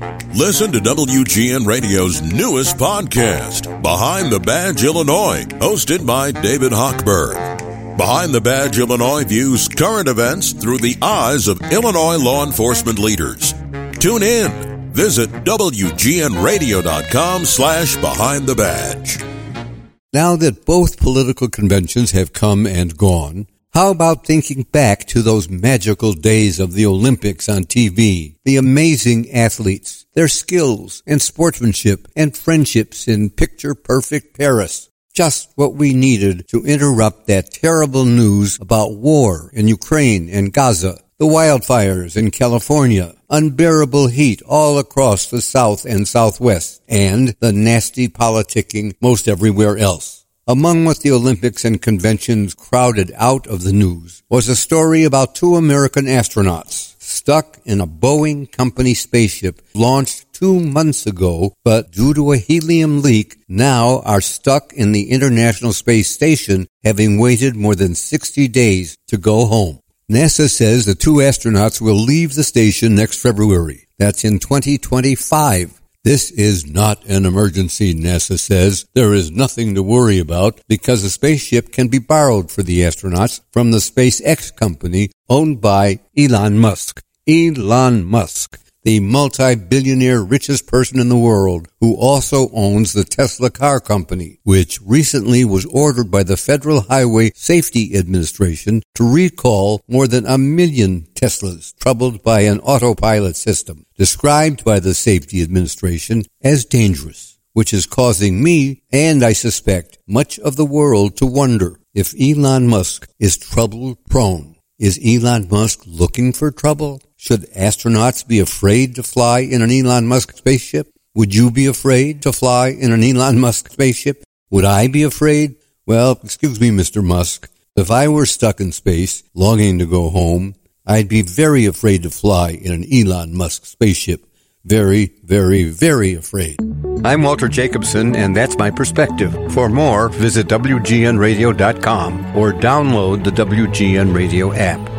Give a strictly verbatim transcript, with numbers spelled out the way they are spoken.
Listen to W G N Radio's newest podcast, Behind the Badge Illinois, hosted by David Hochberg. Behind the Badge Illinois views current events through the eyes of Illinois law enforcement leaders. Tune in. Visit W G N radio dot com slash behind the badge. Now that both political conventions have come and gone, how about thinking back to those magical days of the Olympics on T V? The amazing athletes, their skills and sportsmanship and friendships in picture-perfect Paris. Just what we needed to interrupt that terrible news about war in Ukraine and Gaza, the wildfires in California, unbearable heat all across the South and Southwest, and the nasty politicking most everywhere else. Among what the Olympics and conventions crowded out of the news was a story about two American astronauts stuck in a Boeing company spaceship launched two months ago, but due to a helium leak, now are stuck in the International Space Station, having waited more than sixty days to go home. NASA says the two astronauts will leave the station next February. That's in twenty twenty-five. This is not an emergency, NASA says. There is nothing to worry about because the spaceship can be borrowed for the astronauts from the SpaceX company owned by Elon Musk. Elon Musk, the multi-billionaire richest person in the world, who also owns the Tesla car company, which recently was ordered by the Federal Highway Safety Administration to recall more than a million Teslas troubled by an autopilot system, described by the Safety Administration as dangerous, which is causing me, and I suspect much of the world, to wonder if Elon Musk is trouble-prone. Is Elon Musk looking for trouble? Should astronauts be afraid to fly in an Elon Musk spaceship? Would you be afraid to fly in an Elon Musk spaceship? Would I be afraid? Well, excuse me, Mister Musk. If I were stuck in space, longing to go home, I'd be very afraid to fly in an Elon Musk spaceship. Very, very, very afraid. I'm Walter Jacobson, and that's my perspective. For more, visit W G N radio dot com or download the W G N Radio app.